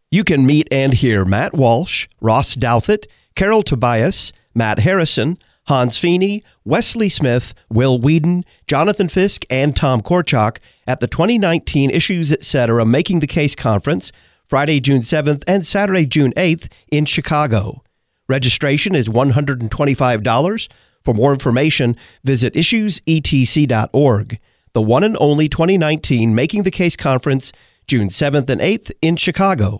You can meet and hear Matt Walsh, Ross Douthat, Carol Tobias, Matt Harrison, Hans Feeney, Wesley Smith, Will Whedon, Jonathan Fisk, and Tom Korchak at the 2019 Issues Etc. Making the Case Conference, Friday, June 7th and Saturday, June 8th in Chicago. Registration is $125. For more information, visit issuesetc.org. The one and only 2019 Making the Case Conference, June 7th and 8th in Chicago.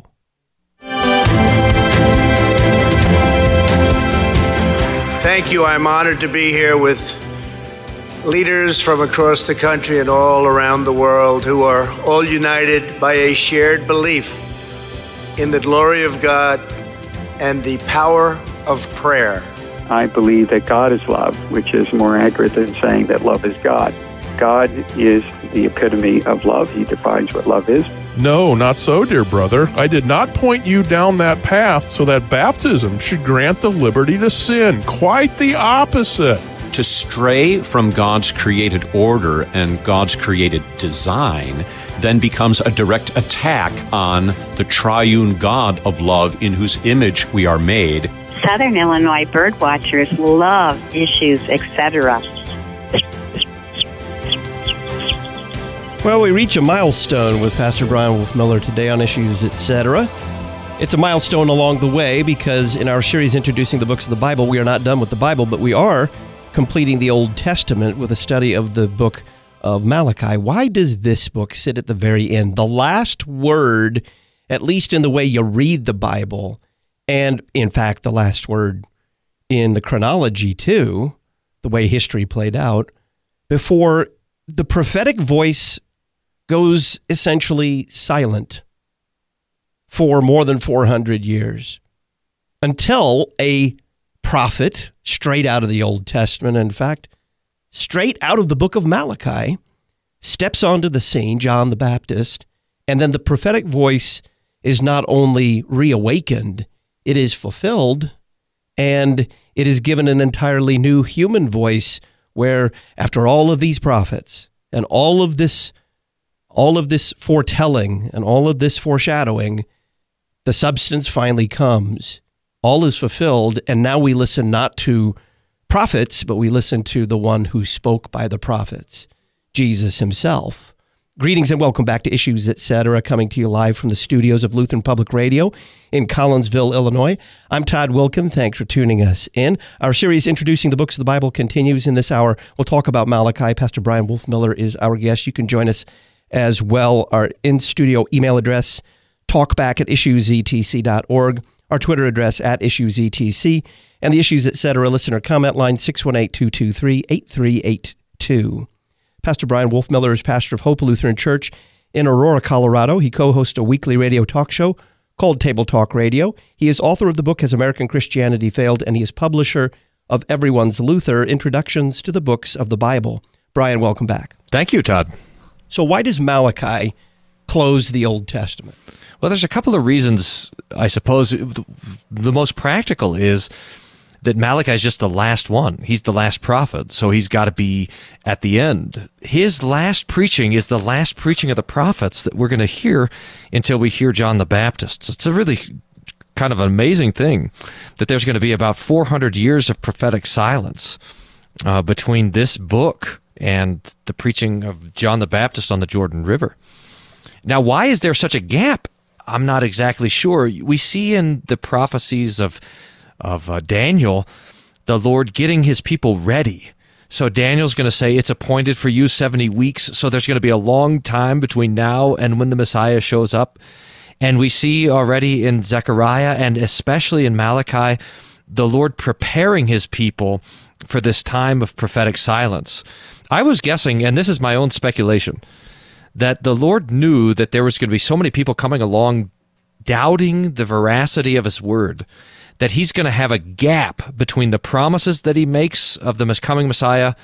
Thank you. I'm honored to be here with leaders from across the country and all around the world who are all united by a shared belief in the glory of God and the power of prayer. I believe that God is love, which is more accurate than saying that love is God. God is the epitome of love. He defines what love is. No, not so, dear brother. I did not point you down that path so that baptism should grant the liberty to sin. Quite the opposite. To stray from God's created order and God's created design then becomes a direct attack on the triune God of love in whose image we are made. Southern Illinois bird watchers love Issues Etc. Well, we reach a milestone with Pastor Brian Wolfmueller today on Issues Etc. It's a milestone along the way because in our series introducing the books of the Bible, we are not done with the Bible, but we are completing the Old Testament with a study of the book of Malachi. Why does this book sit at the very end? The last word, at least in the way you read the Bible, and in fact, the last word in the chronology too, the way history played out, before the prophetic voice goes essentially silent for more than 400 years until a prophet straight out of the Old Testament, in fact, straight out of the book of Malachi, steps onto the scene, John the Baptist, and then the prophetic voice is not only reawakened, it is fulfilled, and it is given an entirely new human voice where, after all of these prophets and all of this foretelling and all of this foreshadowing, the substance finally comes. All is fulfilled, and now we listen not to prophets, but we listen to the one who spoke by the prophets, Jesus himself. Greetings and welcome back to Issues Etc., coming to you live from the studios of Lutheran Public Radio in Collinsville, Illinois. I'm Todd Wilkin. Thanks for tuning us in. Our series introducing the books of the Bible continues in this hour. We'll talk about Malachi. Pastor Brian Wolfmueller is our guest. You can join us as well. Our in-studio email address, talkback@issuesetc.org. Our Twitter address @issuesetc, and the Issues Etc. listener comment line 618-223-8382. Pastor Brian Wolfmueller is pastor of Hope Lutheran Church in Aurora, Colorado. He co-hosts a weekly radio talk show called Table Talk Radio. He is author of the book Has American Christianity Failed? And he is publisher of Everyone's Luther, Introductions to the Books of the Bible. Brian, welcome back. Thank you, Todd. So why does Malachi close the Old Testament? Well, there's a couple of reasons, I suppose. The most practical is that Malachi is just the last one. He's the last prophet, so he's got to be at the end. His last preaching is the last preaching of the prophets that we're going to hear until we hear John the Baptist. It's a really kind of an amazing thing that there's going to be about 400 years of prophetic silence between this book and the preaching of John the Baptist on the Jordan River. Now, why is there such a gap? I'm not exactly sure. We see in the prophecies of Daniel, the Lord getting his people ready. So Daniel's going to say, it's appointed for you 70 weeks, so there's going to be a long time between now and when the Messiah shows up. And we see already in Zechariah and especially in Malachi, the Lord preparing his people for this time of prophetic silence. I was guessing, and this is my own speculation, that the Lord knew that there was going to be so many people coming along doubting the veracity of his word, that he's going to have a gap between the promises that he makes of the coming Messiah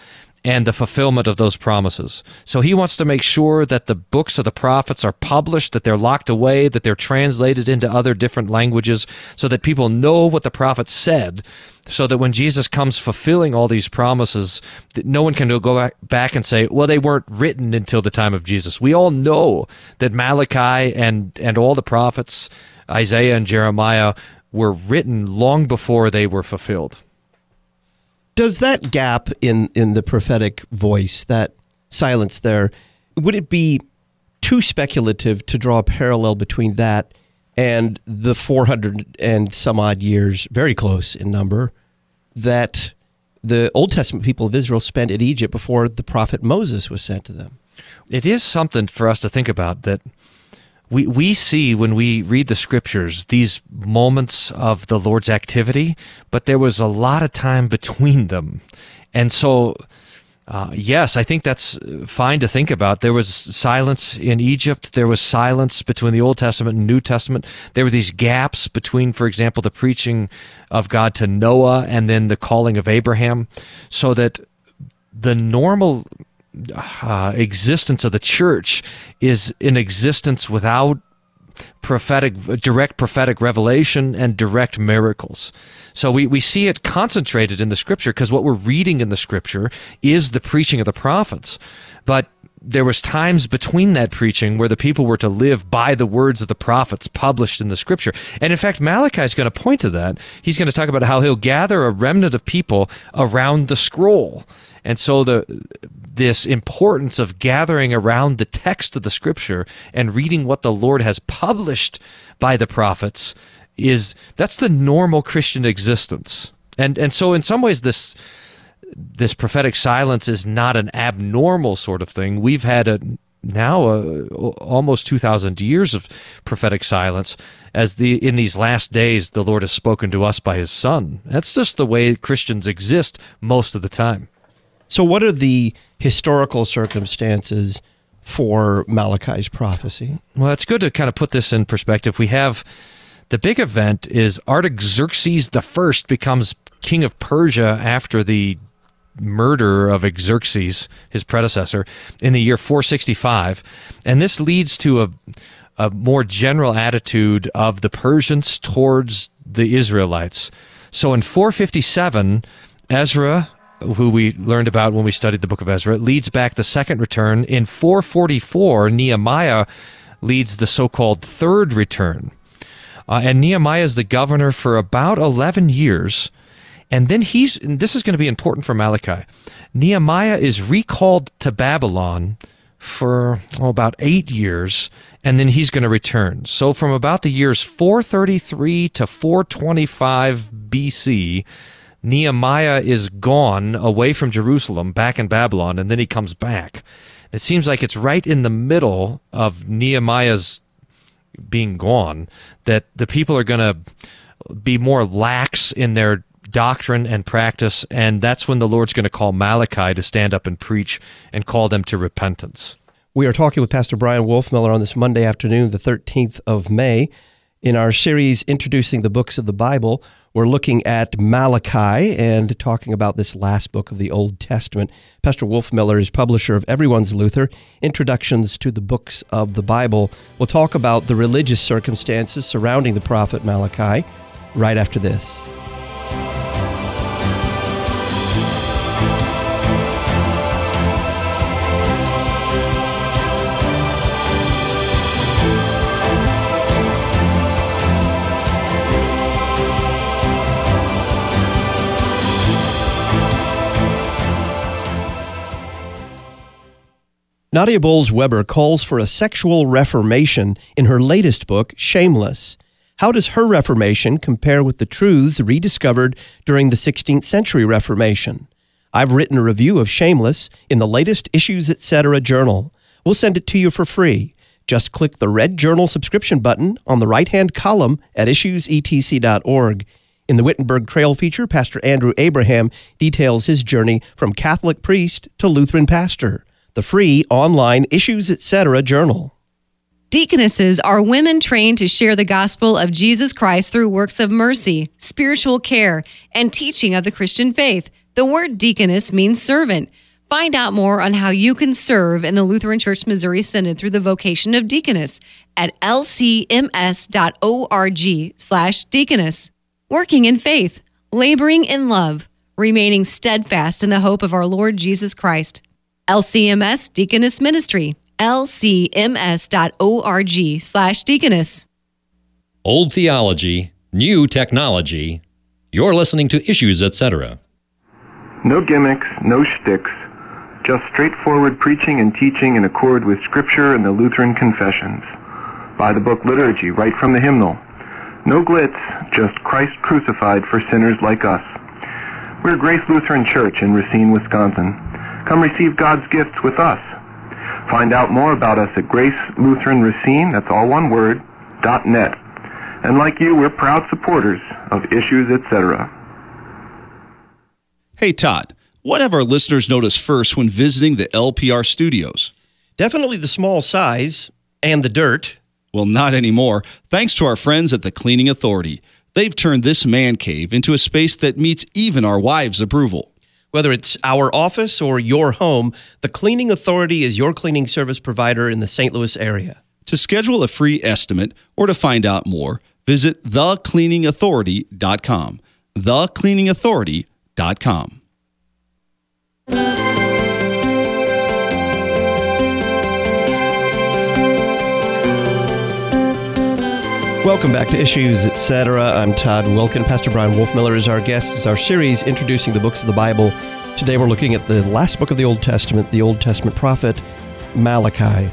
and the fulfillment of those promises. So he wants to make sure that the books of the prophets are published, that they're locked away, that they're translated into other different languages, so that people know what the prophets said, so that when Jesus comes fulfilling all these promises, that no one can go back and say, well, they weren't written until the time of Jesus. We all know that Malachi and all the prophets, Isaiah and Jeremiah, were written long before they were fulfilled. Does that gap in the prophetic voice, that silence there, would it be too speculative to draw a parallel between that and the 400 and some odd years, very close in number, that the Old Testament people of Israel spent in Egypt before the prophet Moses was sent to them? It is something for us to think about, that we see when we read the Scriptures these moments of the Lord's activity, but there was a lot of time between them. And so, yes, I think that's fine to think about. There was silence in Egypt. There was silence between the Old Testament and New Testament. There were these gaps between, for example, the preaching of God to Noah and then the calling of Abraham, so that the normal existence of the church is an existence without direct prophetic revelation and direct miracles. So we see it concentrated in the Scripture because what we're reading in the Scripture is the preaching of the prophets. But there was times between that preaching where the people were to live by the words of the prophets published in the Scripture. And in fact, Malachi is going to point to that. He's going to talk about how he'll gather a remnant of people around the scroll. And so this importance of gathering around the text of the Scripture and reading what the Lord has published by the prophets that's the normal Christian existence. And so in some ways this prophetic silence is not an abnormal sort of thing. We've had almost 2,000 years of prophetic silence, as in these last days the Lord has spoken to us by his Son. That's just the way Christians exist most of the time. So what are the historical circumstances for Malachi's prophecy? Well, it's good to kind of put this in perspective. We have the big event is Artaxerxes I becomes king of Persia after the murder of Xerxes, his predecessor, in the year 465. And this leads to a more general attitude of the Persians towards the Israelites. So in 457, Ezra, who we learned about when we studied the book of Ezra, leads back the second return. In 444, Nehemiah leads the so-called third return. And Nehemiah is the governor for about 11 years. And then and this is going to be important for Malachi, Nehemiah is recalled to Babylon for about 8 years, and then he's going to return. So from about the years 433 to 425 BC, Nehemiah is gone away from Jerusalem, back in Babylon, and then he comes back. It seems like it's right in the middle of Nehemiah's being gone that the people are going to be more lax in their doctrine and practice, and that's when the Lord's going to call Malachi to stand up and preach and call them to repentance. We are talking with Pastor Brian Wolfmueller on this Monday afternoon, the 13th of May. In our series, Introducing the Books of the Bible, we're looking at Malachi and talking about this last book of the Old Testament. Pastor Wolfmueller is publisher of Everyone's Luther, Introductions to the Books of the Bible. We'll talk about the religious circumstances surrounding the prophet Malachi right after this. Nadia Bolz-Weber calls for a sexual reformation in her latest book, Shameless. How does her reformation compare with the truths rediscovered during the 16th century Reformation? I've written a review of Shameless in the latest Issues Etc. journal. We'll send it to you for free. Just click the red journal subscription button on the right-hand column at issuesetc.org. In the Wittenberg Trail feature, Pastor Andrew Abraham details his journey from Catholic priest to Lutheran pastor. The free online Issues Etc. journal. Deaconesses are women trained to share the gospel of Jesus Christ through works of mercy, spiritual care, and teaching of the Christian faith. The word deaconess means servant. Find out more on how you can serve in the Lutheran Church Missouri Synod through the vocation of deaconess at lcms.org/deaconess. Working in faith, laboring in love, remaining steadfast in the hope of our Lord Jesus Christ. LCMS Deaconess Ministry, lcms.org/deaconess. Old theology, new technology. You're listening to Issues, Etc. No gimmicks, no shticks, just straightforward preaching and teaching in accord with Scripture and the Lutheran confessions. By the book Liturgy, right from the hymnal. No glitz, just Christ crucified for sinners like us. We're Grace Lutheran Church in Racine, Wisconsin. Come receive God's gifts with us. Find out more about us at Grace Lutheran Racine, that's all one word, .net. And like you, we're proud supporters of Issues, Etc. Hey, Todd, what have our listeners noticed first when visiting the LPR studios? Definitely the small size and the dirt. Well, not anymore. Thanks to our friends at the Cleaning Authority. They've turned this man cave into a space that meets even our wives' approval. Whether it's our office or your home, the Cleaning Authority is your cleaning service provider in the St. Louis area. To schedule a free estimate or to find out more, visit thecleaningauthority.com. thecleaningauthority.com. Welcome back to Issues, Etc. I'm Todd Wilkin. Pastor Brian Wolfmiller is our guest. It's our series introducing the books of the Bible. Today we're looking at the last book of the Old Testament prophet Malachi.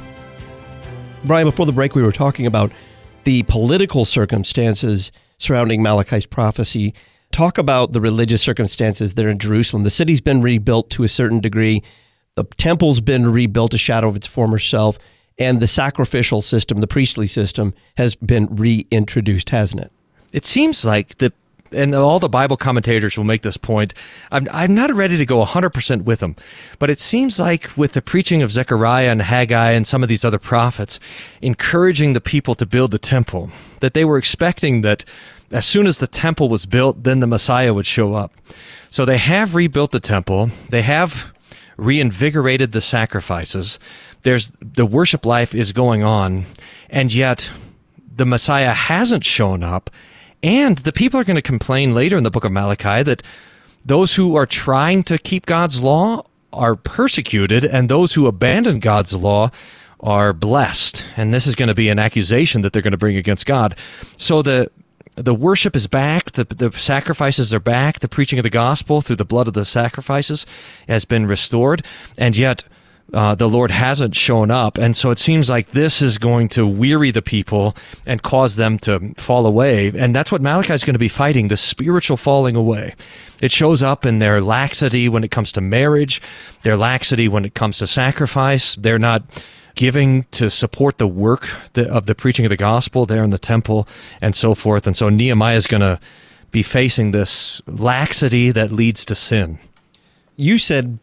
Brian, before the break we were talking about the political circumstances surrounding Malachi's prophecy. Talk about the religious circumstances there in Jerusalem. The city's been rebuilt to a certain degree. The temple's been rebuilt, a shadow of its former self. And the sacrificial system, the priestly system, has been reintroduced, hasn't it? It seems like and all the Bible commentators will make this point. I'm not ready to go 100% with them, but it seems like with the preaching of Zechariah and Haggai and some of these other prophets, encouraging the people to build the temple, that they were expecting that as soon as the temple was built, then the Messiah would show up. So they have rebuilt the temple. They have reinvigorated the sacrifices. The worship life is going on, and yet the Messiah hasn't shown up. And the people are going to complain later in the book of Malachi that those who are trying to keep God's law are persecuted, and those who abandon God's law are blessed. And this is going to be an accusation that they're going to bring against God. So the worship is back, the sacrifices are back, the preaching of the gospel through the blood of the sacrifices has been restored, and yet the Lord hasn't shown up. And so it seems like this is going to weary the people and cause them to fall away. And that's what Malachi is going to be fighting, the spiritual falling away. It shows up in their laxity when it comes to marriage, their laxity when it comes to sacrifice. They're not giving to support the work of the preaching of the gospel there in the temple and so forth. And so Nehemiah is going to be facing this laxity that leads to sin. You said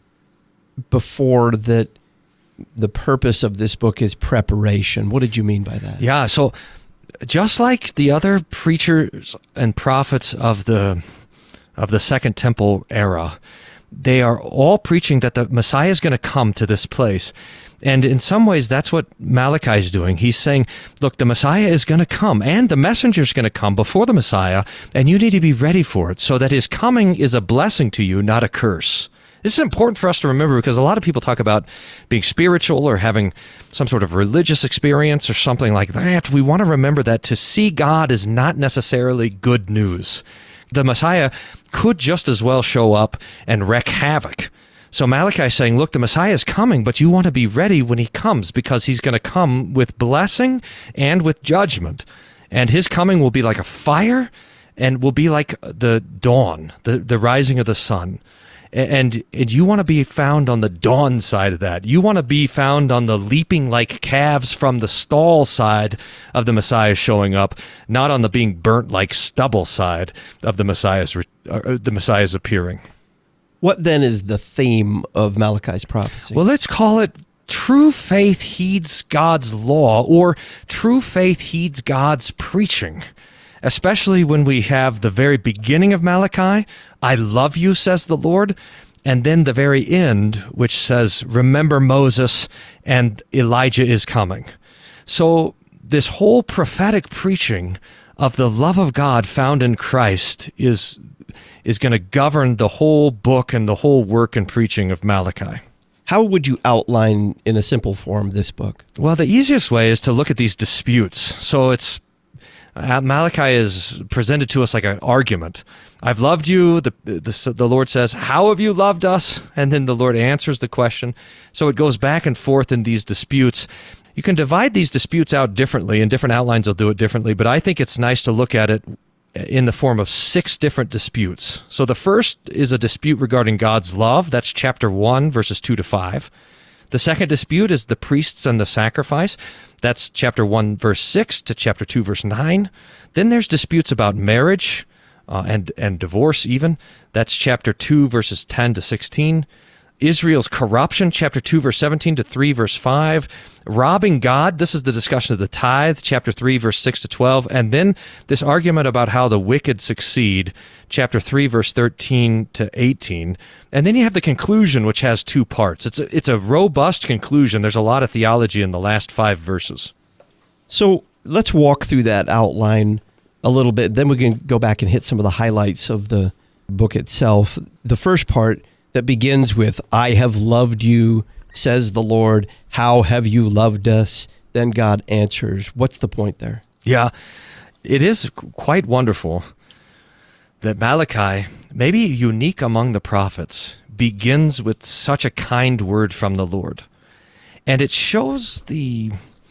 before that the purpose of this book is preparation. What did you mean by that? Yeah, so just like the other preachers and prophets of the Second Temple era, they are all preaching that the Messiah is going to come to this place. And in some ways, that's what Malachi is doing. He's saying, look, the Messiah is going to come, and the messenger is going to come before the Messiah, and you need to be ready for it, so that his coming is a blessing to you, not a curse. This is important for us to remember because a lot of people talk about being spiritual or having some sort of religious experience or something like that. We want to remember that to see God is not necessarily good news. The Messiah could just as well show up and wreak havoc. So Malachi is saying, look, the Messiah is coming, but you want to be ready when he comes because he's going to come with blessing and with judgment. And his coming will be like a fire and will be like the dawn, the rising of the sun. And you want to be found on the dawn side of that. You want to be found on the leaping like calves from the stall side of the Messiah showing up, not on the being burnt like stubble side of the Messiah's appearing. What then is the theme of Malachi's prophecy? Well, let's call it true faith heeds God's law, or true faith heeds God's preaching. Especially when we have the very beginning of Malachi, I love you, says the Lord. and then the very end, which says, remember Moses and Elijah is coming. So this whole prophetic preaching of the love of God found in Christ is going to govern the whole book and the whole work and preaching of Malachi. How would you outline in a simple form this book? Well, the easiest way is to look at these disputes. So Malachi is presented to us like an argument. I've loved you. The Lord says, how have you loved us? And then the Lord answers the question. So it goes back and forth in these disputes. You can divide these disputes out differently, and different outlines will do it differently, but I think it's nice to look at it in the form of 6 different disputes. So the first is a dispute regarding God's love. That's chapter 1, verses 2 to 5. The second dispute is the priests and the sacrifice. That's chapter 1, verse 6 to chapter 2, verse 9. Then there's disputes about marriage and divorce even. That's chapter 2, verses 10 to 16. Israel's corruption, chapter 2, verse 17 to 3, verse 5. Robbing God, this is the discussion of the tithe, chapter 3, verse 6 to 12. And then this argument about how the wicked succeed, chapter 3, verse 13 to 18. And then you have the conclusion, which has 2 parts. It's a robust conclusion. There's a lot of theology in the last 5 verses. So let's walk through that outline a little bit. Then we can go back and hit some of the highlights of the book itself. The first part that begins with, I have loved you, says the Lord. How have you loved us? Then God answers. What's the point there? Yeah, it is quite wonderful that Malachi, maybe unique among the prophets, begins with such a kind word from the Lord. And it shows the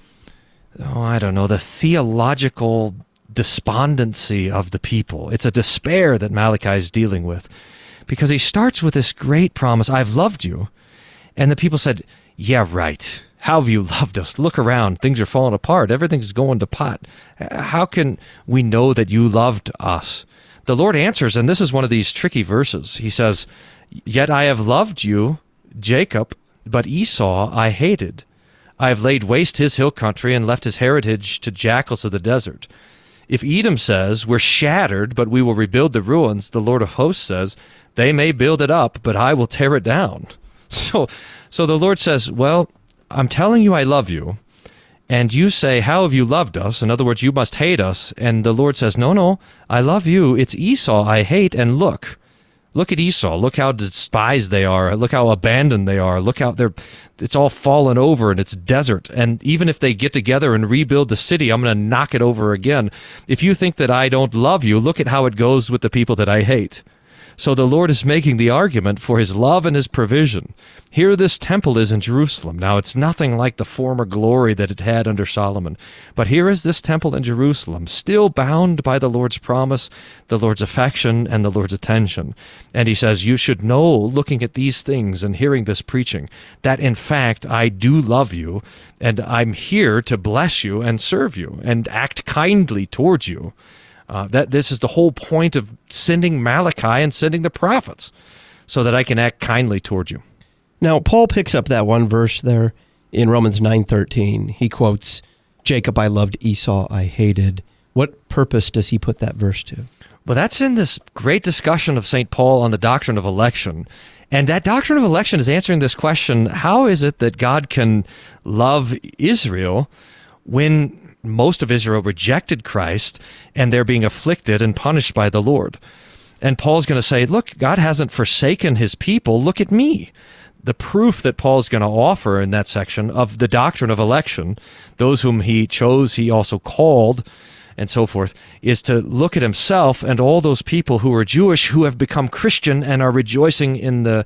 theological despondency of the people. It's a despair that Malachi is dealing with, because he starts with this great promise, I've loved you. And the people said, yeah, right. How have you loved us? Look around. Things are falling apart. Everything's going to pot. How can we know that you loved us? The Lord answers, and this is one of these tricky verses. He says, yet I have loved you, Jacob, but Esau I hated. I have laid waste his hill country and left his heritage to jackals of the desert. If Edom says, we're shattered, but we will rebuild the ruins, the Lord of hosts says, they may build it up, but I will tear it down. So the Lord says, well, I'm telling you I love you, and you say, how have you loved us? In other words, you must hate us. And the Lord says, no, I love you. It's Esau I hate, and look at Esau. Look how despised they are. Look how abandoned they are. Look how it's all fallen over and it's desert. And even if they get together and rebuild the city, I'm going to knock it over again. If you think that I don't love you, look at how it goes with the people that I hate. So the Lord is making the argument for his love and his provision. Here this temple is in Jerusalem. Now it's nothing like the former glory that it had under Solomon. But here is this temple in Jerusalem, still bound by the Lord's promise, the Lord's affection, and the Lord's attention. And he says, you should know, looking at these things and hearing this preaching, that in fact I do love you, and I'm here to bless you and serve you and act kindly towards you. That this is the whole point of sending Malachi and sending the prophets, so that I can act kindly toward you. Now, Paul picks up that one verse there in Romans 9:13. He quotes, Jacob I loved, Esau I hated. What purpose does he put that verse to? Well, that's in this great discussion of St. Paul on the doctrine of election. And that doctrine of election is answering this question, how is it that God can love Israel when most of Israel rejected Christ and they're being afflicted and punished by the Lord? And Paul's going to say, look, God hasn't forsaken his people. Look at me. The proof that Paul's going to offer in that section of the doctrine of election, those whom he chose, he also called, and so forth, is to look at himself and all those people who are Jewish who have become Christian and are rejoicing in the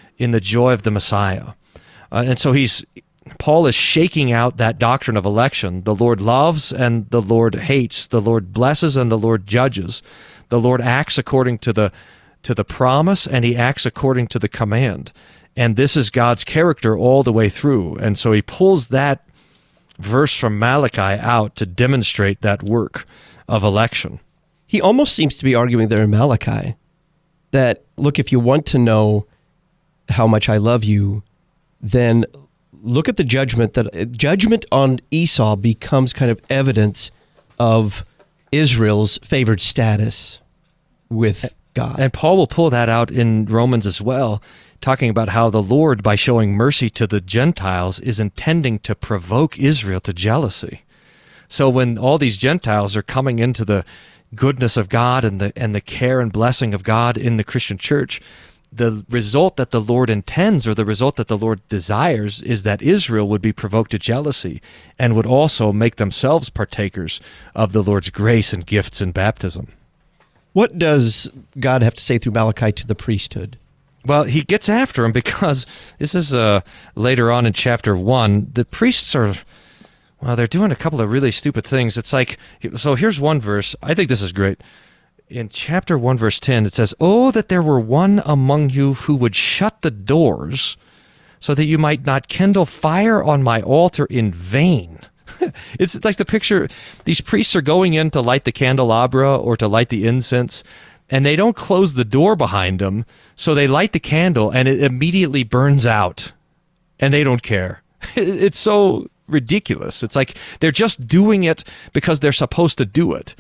joy of the Messiah. And so Paul is shaking out that doctrine of election. The Lord loves and the Lord hates. The Lord blesses and the Lord judges. The Lord acts according to the promise, and he acts according to the command. And this is God's character all the way through. And so he pulls that verse from Malachi out to demonstrate that work of election. He almost seems to be arguing there in Malachi that, look, if you want to know how much I love you, then look at the judgment. That judgment on Esau becomes kind of evidence of Israel's favored status with God. And Paul will pull that out in Romans as well. talking about how the Lord, by showing mercy to the Gentiles, is intending to provoke Israel to jealousy. So when all these Gentiles are coming into the goodness of God and the care and blessing of God in the Christian church, the result that the Lord intends, or the result that the Lord desires, is that Israel would be provoked to jealousy and would also make themselves partakers of the Lord's grace and gifts in baptism. What does God have to say through Malachi to the priesthood? Well, he gets after him because this is later on in chapter 1. The priests are, well, they're doing a couple of really stupid things. It's like, so here's one verse. I think this is great. In chapter 1, verse 10, it says, "Oh, that there were one among you who would shut the doors so that you might not kindle fire on my altar in vain." It's like the picture, these priests are going in to light the candelabra or to light the incense, and they don't close the door behind them, so they light the candle and it immediately burns out, and they don't care. It's so ridiculous. It's like they're just doing it because they're supposed to do it.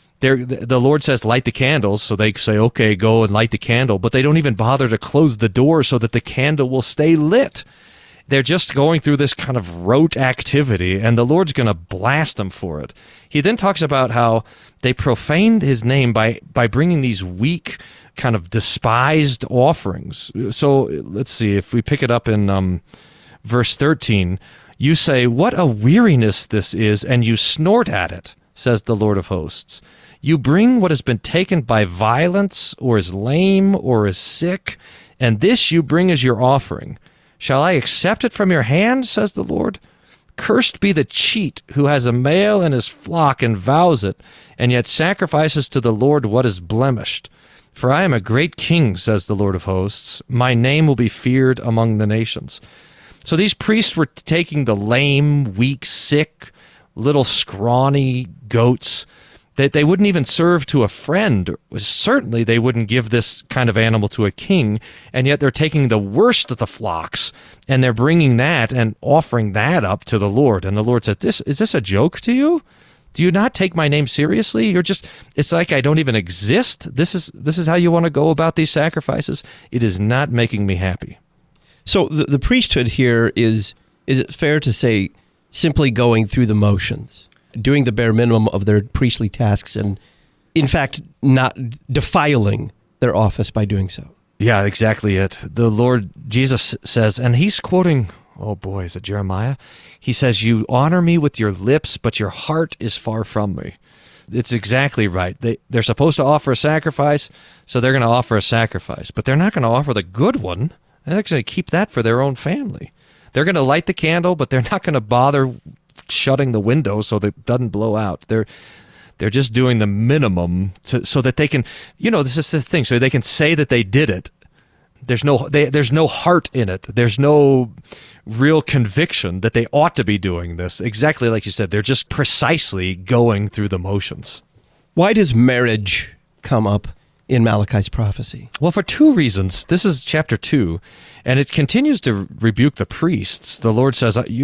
The Lord says, light the candles, so they say, okay, go and light the candle, but they don't even bother to close the door so that the candle will stay lit. They're just going through this kind of rote activity, and the Lord's going to blast them for it. He then talks about how they profaned his name by bringing these weak, kind of despised offerings. So let's see, if we pick it up in verse 13, you say, "What a weariness this is, and you snort at it, says the Lord of hosts. You bring what has been taken by violence, or is lame, or is sick, and this you bring as your offering. Shall I accept it from your hand, says the Lord? Cursed be the cheat who has a male in his flock and vows it, and yet sacrifices to the Lord what is blemished. For I am a great king, says the Lord of hosts. My name will be feared among the nations." So these priests were taking the lame, weak, sick, little scrawny goats that they wouldn't even serve to a friend. Certainly they wouldn't give this kind of animal to a king, and yet they're taking the worst of the flocks, and they're bringing that and offering that up to the Lord. And the Lord said, "Is this a joke to you? Do you not take my name seriously? It's like I don't even exist. This is how you want to go about these sacrifices? It is not making me happy." So the priesthood here is it fair to say, simply going through the motions, doing the bare minimum of their priestly tasks, and in fact, not defiling their office by doing so? Yeah, exactly it. The Lord Jesus says, and he's quoting, oh boy, is it Jeremiah? He says, "You honor me with your lips, but your heart is far from me." It's exactly right. They're supposed to offer a sacrifice, so they're going to offer a sacrifice, but they're not going to offer the good one. They're actually going to keep that for their own family. They're going to light the candle, but they're not going to bother shutting the window so that it doesn't blow out. They're just doing the minimum so that they can, this is the thing, so they can say that they did it. There's no heart in it. There's no real conviction that they ought to be doing this. Exactly like you said, they're just precisely going through the motions. Why does marriage come up in Malachi's prophecy? Well, for two reasons. This is chapter 2, and it continues to rebuke the priests. The Lord says, you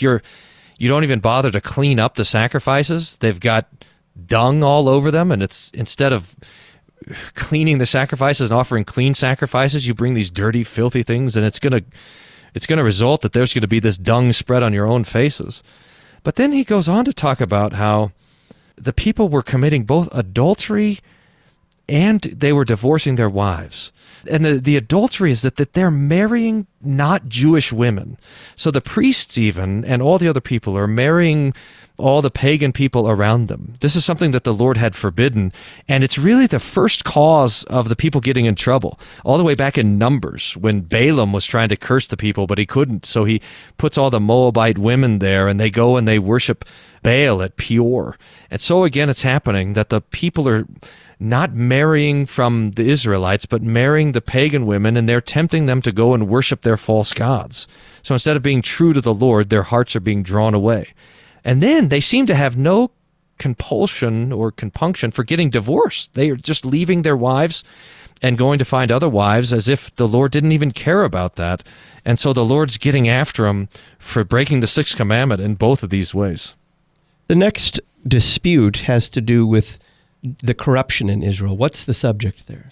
don't even bother to clean up the sacrifices. They've got dung all over them, and it's instead of cleaning the sacrifices and offering clean sacrifices, you bring these dirty, filthy things, and it's going to result that there's going to be this dung spread on your own faces. But then he goes on to talk about how the people were committing both adultery and they were divorcing their wives. And the adultery is that they're marrying not Jewish women. So the priests even, and all the other people, are marrying all the pagan people around them. This is something that the Lord had forbidden, and it's really the first cause of the people getting in trouble. All the way back in Numbers, when Balaam was trying to curse the people, but he couldn't, so he puts all the Moabite women there, and they go and they worship Baal at Peor. And so again, it's happening that the people are not marrying from the Israelites, but marrying the pagan women, and they're tempting them to go and worship their false gods. So instead of being true to the Lord, their hearts are being drawn away. And then they seem to have no compulsion or compunction for getting divorced. They are just leaving their wives and going to find other wives as if the Lord didn't even care about that. And so the Lord's getting after them for breaking the sixth commandment in both of these ways. The next dispute has to do with the corruption in Israel. What's the subject there?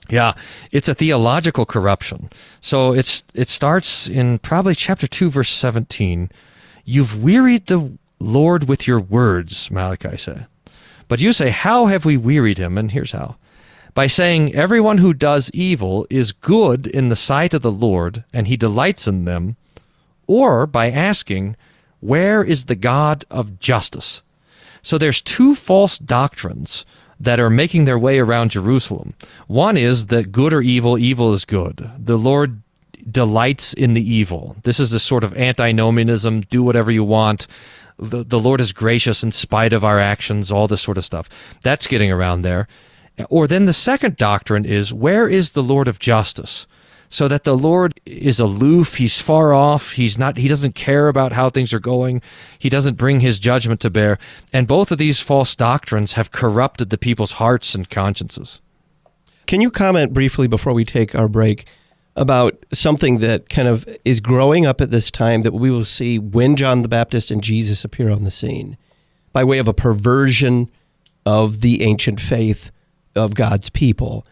Yeah, it's a theological corruption. So it starts in probably chapter 2, verse 17. You've wearied the Lord with your words, Malachi said. But you say, how have we wearied him? And here's how. By saying, everyone who does evil is good in the sight of the Lord, and he delights in them, or by asking, where is the God of justice? So there's two false doctrines that are making their way around Jerusalem. One is that good or evil, evil is good. The Lord delights in the evil. This is this sort of antinomianism, do whatever you want. The Lord is gracious in spite of our actions, all this sort of stuff. That's getting around there. Or then the second doctrine is, where is the Lord of justice? So that the Lord is aloof, he's far off, he doesn't care about how things are going, he doesn't bring his judgment to bear. And both of these false doctrines have corrupted the people's hearts and consciences. Can you comment briefly before we take our break about something that kind of is growing up at this time that we will see when John the Baptist and Jesus appear on the scene, by way of a perversion of the ancient faith of God's people?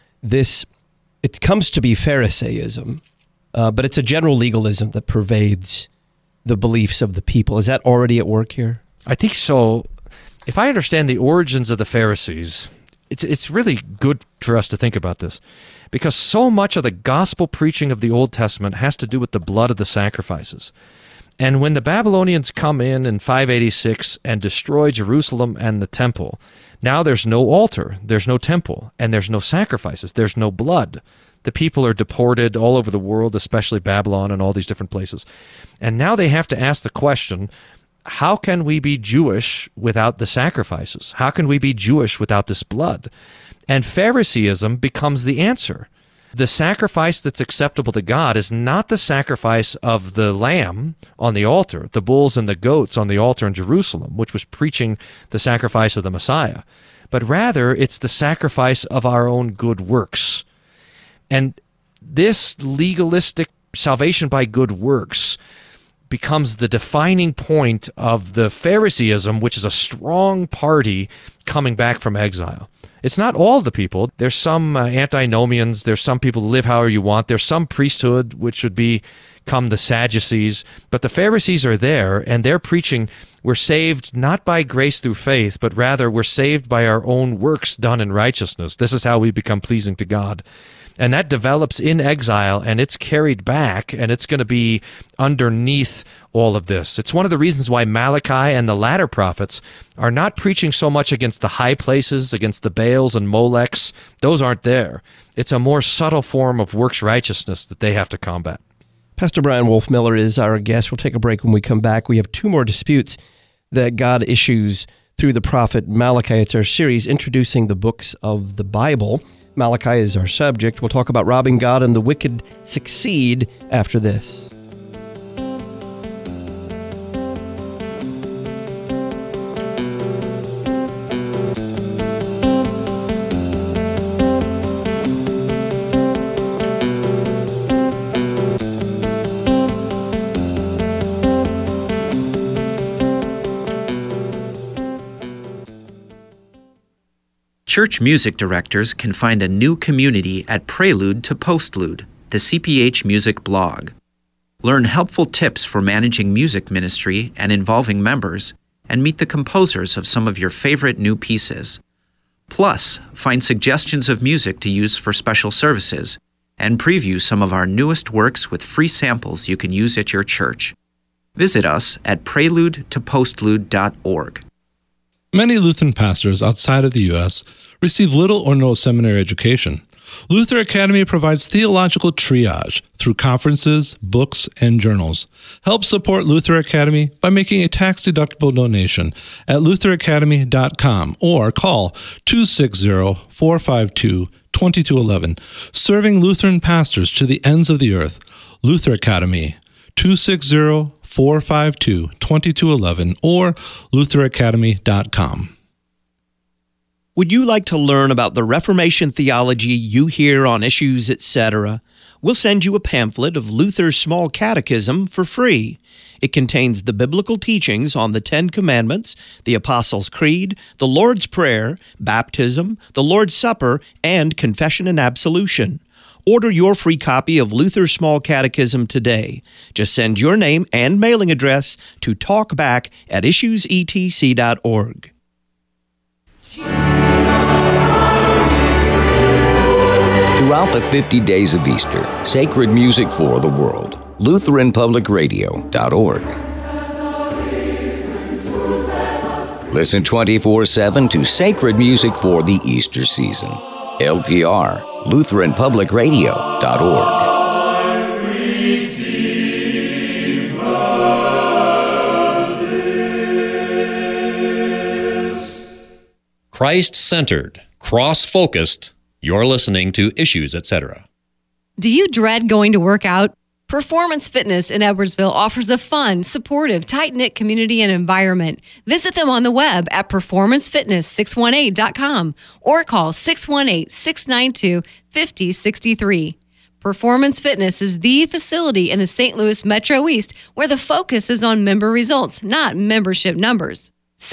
It comes to be Pharisaism, but it's a general legalism that pervades the beliefs of the people. Is that already at work here? I think so. If I understand the origins of the Pharisees, it's really good for us to think about this, because so much of the gospel preaching of the Old Testament has to do with the blood of the sacrifices. And when the Babylonians come in 586 and destroy Jerusalem and the temple, now there's no altar, there's no temple, and there's no sacrifices, there's no blood. The people are deported all over the world, especially Babylon and all these different places. And now they have to ask the question, how can we be Jewish without the sacrifices? How can we be Jewish without this blood? And Phariseeism becomes the answer. The sacrifice that's acceptable to God is not the sacrifice of the lamb on the altar, the bulls and the goats on the altar in Jerusalem, which was preaching the sacrifice of the Messiah, but rather it's the sacrifice of our own good works. And this legalistic salvation by good works becomes the defining point of the Phariseeism, which is a strong party coming back from exile. It's not all the people. There's some antinomians. There's some people who live however you want. There's some priesthood, which would become the Sadducees. But the Pharisees are there, and they're preaching, we're saved not by grace through faith, but rather we're saved by our own works done in righteousness. This is how we become pleasing to God. And that develops in exile, and it's carried back, and it's going to be underneath all of this. It's one of the reasons why Malachi and the latter prophets are not preaching so much against the high places, against the Baals and Molechs. Those aren't there. It's a more subtle form of works righteousness that they have to combat. Pastor Brian Wolfmueller is our guest. We'll take a break. When we come back, we have two more disputes that God issues through the prophet Malachi. It's our series introducing the books of the Bible. Malachi is our subject. We'll talk about robbing God and the wicked succeed after this. Church music directors can find a new community at Prelude to Postlude, the CPH Music blog. Learn helpful tips for managing music ministry and involving members, and meet the composers of some of your favorite new pieces. Plus, find suggestions of music to use for special services, and preview some of our newest works with free samples you can use at your church. Visit us at preludetopostlude.org. Many Lutheran pastors outside of the U.S. receive little or no seminary education. Luther Academy provides theological triage through conferences, books, and journals. Help support Luther Academy by making a tax-deductible donation at lutheracademy.com or call 260-452-2211. Serving Lutheran pastors to the ends of the earth. Luther Academy, 260-452-2211 or lutheracademy.com. Would you like to learn about the Reformation theology you hear on Issues, etc.? we'll send you a pamphlet of Luther's Small Catechism for free. It contains the biblical teachings on the Ten Commandments, the Apostles' Creed, the Lord's Prayer, baptism, the Lord's Supper, and confession and absolution. Order your free copy of Luther's Small Catechism today. Just send your name and mailing address to talkback@issuesetc.org. Throughout the 50 days of Easter, sacred music for the world. LutheranPublicRadio.org. Listen 24/7 to sacred music for the Easter season. LPR, LutheranPublicRadio.org. Christ-centered, cross-focused. You're listening to Issues, Etc. Do you dread going to work out? Performance Fitness in Edwardsville offers a fun, supportive, tight-knit community and environment. Visit them on the web at performancefitness618.com or call 618-692-5063. Performance Fitness is the facility in the St. Louis Metro East where the focus is on member results, not membership numbers.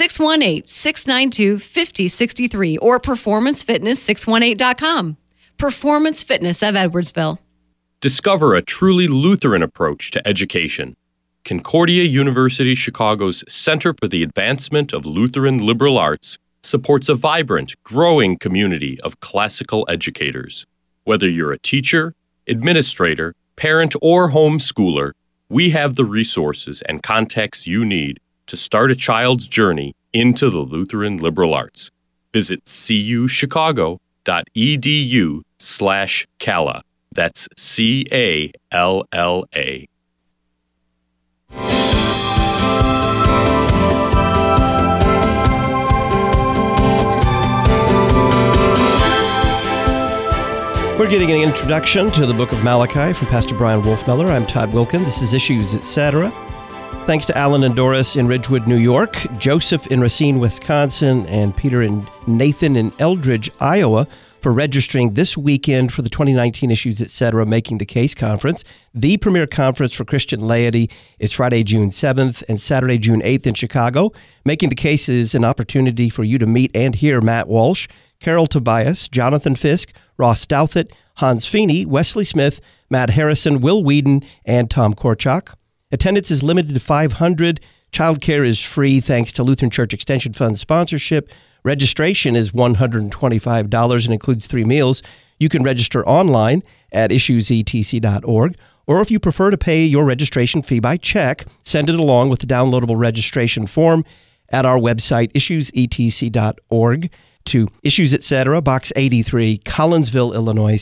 618-692-5063 or performancefitness618.com. Performance Fitness of Edwardsville. Discover a truly Lutheran approach to education. Concordia University Chicago's Center for the Advancement of Lutheran Liberal Arts supports a vibrant, growing community of classical educators. Whether you're a teacher, administrator, parent, or homeschooler, we have the resources and contacts you need to start a child's journey into the Lutheran liberal arts. Visit cuchicago.edu/CALA. That's CALLA. We're getting an introduction to the book of Malachi from Pastor Brian Wolfmueller. I'm Todd Wilkin. This is Issues, Etc. Thanks to Alan and Doris in Ridgewood, New York, Joseph in Racine, Wisconsin, and Peter and Nathan in Eldridge, Iowa, for registering this weekend for the 2019 Issues, Etc. Making the Case Conference. The premier conference for Christian laity is Friday, June 7th and Saturday, June 8th in Chicago. Making the Case is an opportunity for you to meet and hear Matt Walsh, Carol Tobias, Jonathan Fisk, Ross Douthit, Hans Feeney, Wesley Smith, Matt Harrison, Will Whedon, and Tom Korchak. Attendance is limited to 500. Childcare is free thanks to Lutheran Church Extension Fund sponsorship. Registration is $125 and includes 3 meals. You can register online at issuesetc.org, or if you prefer to pay your registration fee by check, send it along with the downloadable registration form at our website, issuesetc.org, to Issues, Etc., Box 83, Collinsville, Illinois,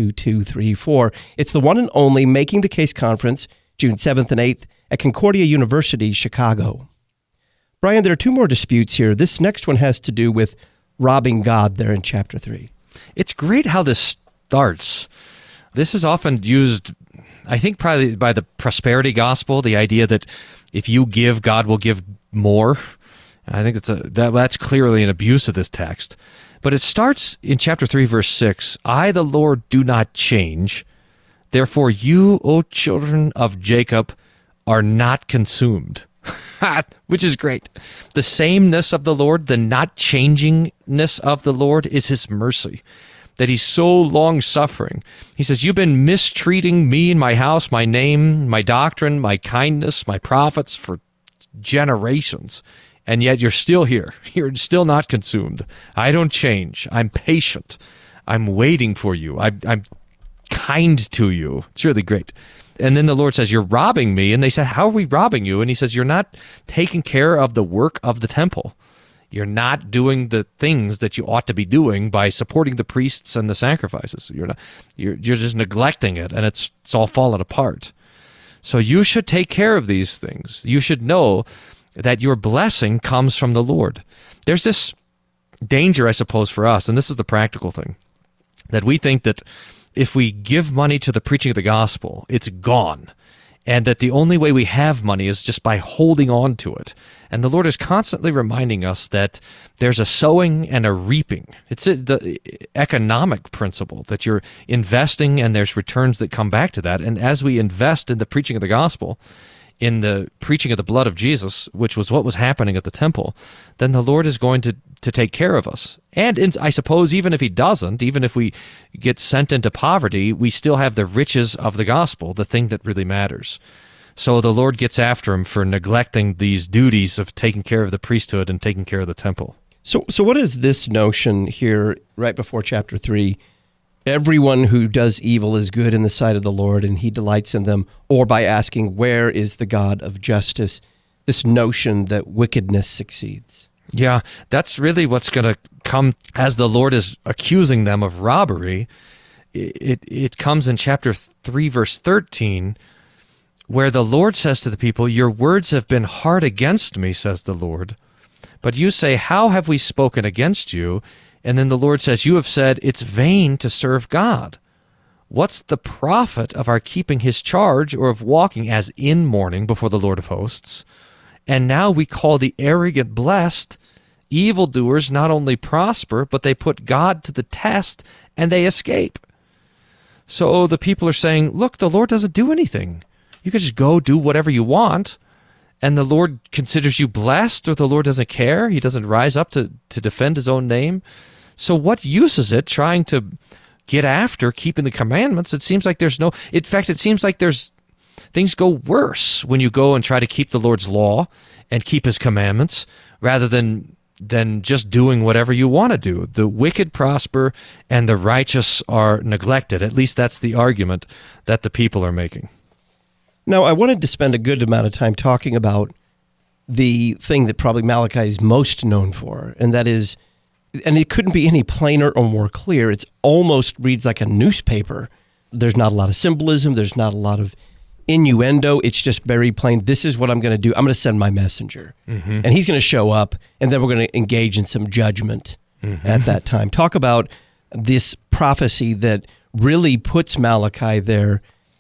62234. It's the one and only Making the Case Conference, June 7th and 8th at Concordia University, Chicago. Brian, there are 2 more disputes here. This next one has to do with robbing God there in chapter 3. It's great how this starts. This is often used, I think, probably by the prosperity gospel, the idea that if you give, God will give more. I think that's clearly an abuse of this text. But it starts in chapter 3, verse 6, I, the Lord, do not change. Therefore you, O children of Jacob, are not consumed. Which is great. The sameness of the Lord, the not changingness of the Lord is his mercy, that he's so long-suffering. He says, you've been mistreating me and my house, my name, my doctrine, my kindness, my prophets for generations, and yet you're still here. You're still not consumed. I don't change. I'm patient. I'm waiting for you. I'm kind to you. It's really great. And then the Lord says, you're robbing me. And they said, how are we robbing you? And he says, you're not taking care of the work of the temple. You're not doing the things that you ought to be doing by supporting the priests and the sacrifices. You're just neglecting it, and it's all fallen apart. So you should take care of these things. You should know that your blessing comes from the Lord. There's this danger, I suppose, for us, and this is the practical thing, that we think that if we give money to the preaching of the gospel, it's gone. and that the only way we have money is just by holding on to it. And the Lord is constantly reminding us that there's a sowing and a reaping. It's the economic principle that you're investing and there's returns that come back to that. And as we invest in the preaching of the gospel, in the preaching of the blood of Jesus, which was what was happening at the temple, then the Lord is going to take care of us. And I suppose even if he doesn't, even if we get sent into poverty, we still have the riches of the gospel, the thing that really matters. So the Lord gets after him for neglecting these duties of taking care of the priesthood and taking care of the temple. So what is this notion here right before chapter 3? Everyone who does evil is good in the sight of the Lord, and he delights in them, or by asking, where is the God of justice? This notion that wickedness succeeds. Yeah, that's really what's going to come as the Lord is accusing them of robbery. It comes in chapter 3, verse 13, where the Lord says to the people, your words have been hard against me, says the Lord. But you say, how have we spoken against you? And then the Lord says, you have said, it's vain to serve God. What's the profit of our keeping his charge or of walking as in mourning before the Lord of hosts? And now we call the arrogant blessed. Evildoers not only prosper, but they put God to the test and they escape. So the people are saying, look, the Lord doesn't do anything. You can just go do whatever you want, and the Lord considers you blessed, or the Lord doesn't care. He doesn't rise up to defend his own name. So what use is it trying to get after keeping the commandments? It seems like there's no... In fact, it seems like things go worse when you go and try to keep the Lord's law and keep his commandments rather than just doing whatever you want to do. The wicked prosper and the righteous are neglected. At least that's the argument that the people are making. Now, I wanted to spend a good amount of time talking about the thing that probably Malachi is most known for, and that is, and it couldn't be any plainer or more clear, it almost reads like a newspaper. There's not a lot of symbolism, there's not a lot of innuendo, it's just very plain, this is what I'm going to do, I'm going to send my messenger, and he's going to show up, and then we're going to engage in some judgment at that time. Talk about this prophecy that really puts Malachi there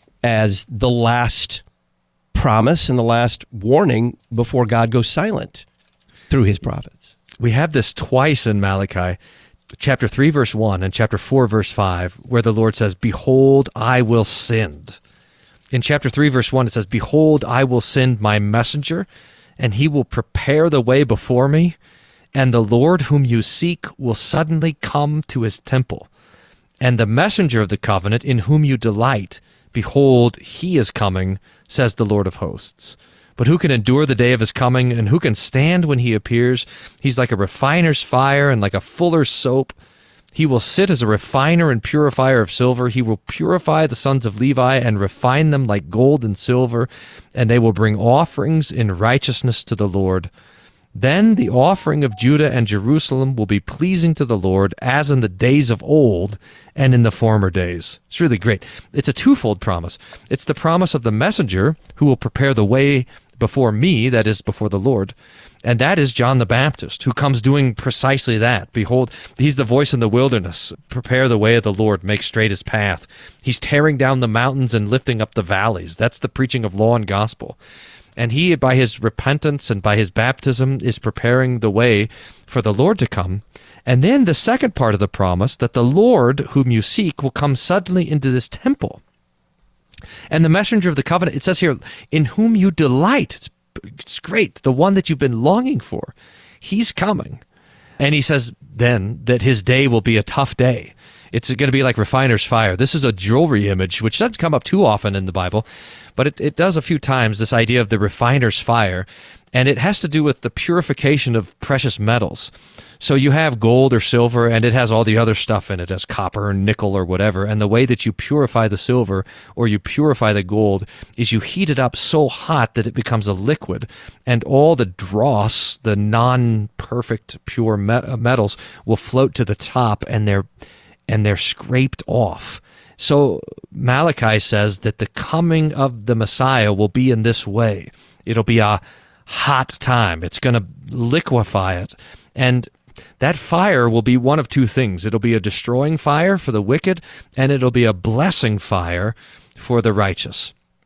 as the last promise and the last warning before God goes silent through his prophets. We have this twice in Malachi, chapter 3, verse 1, and chapter 4, verse 5, where the Lord says, behold, I will send. In chapter 3, verse 1, it says, behold, I will send my messenger, and he will prepare the way before me, and the Lord whom you seek will suddenly come to his temple. And the messenger of the covenant in whom you delight, behold, he is coming, says the Lord of hosts. But who can endure the day of his coming, and who can stand when he appears? He's like a refiner's fire and like a fuller's soap. He will sit as a refiner and purifier of silver. He will purify the sons of Levi and refine them like gold and silver, and they will bring offerings in righteousness to the Lord. Then the offering of Judah and Jerusalem will be pleasing to the Lord, as in the days of old and in the former days. It's really great. It's a twofold promise. It's the promise of the messenger who will prepare the way before me, that is, before the Lord. And that is John the Baptist, who comes doing precisely that. Behold, he's the voice in the wilderness. Prepare the way of the Lord, make straight his path. He's tearing down the mountains and lifting up the valleys. That's the preaching of law and gospel. And he, by his repentance and by his baptism, is preparing the way for the Lord to come. And then the second part of the promise, that the Lord whom you seek will come suddenly into this temple. And the messenger of the covenant, it says here, in whom you delight. It's great. The one that you've been longing for. He's coming. And he says then that his day will be a tough day. It's going to be like refiner's fire. This is a jewelry image, which doesn't come up too often in the Bible, but it does a few times, this idea of the refiner's fire. And it has to do with the purification of precious metals. So you have gold or silver, and it has all the other stuff in it, as copper or nickel or whatever. And the way that you purify the silver or you purify the gold is you heat it up so hot that it becomes a liquid. And all the dross, the non-perfect pure metals, will float to the top, and they're scraped off. So Malachi says that the coming of the Messiah will be in this way. It'll be a hot time. It's going to liquefy it. And that fire will be one of two things. It'll be a destroying fire for the wicked, and it'll be a blessing fire for the righteous.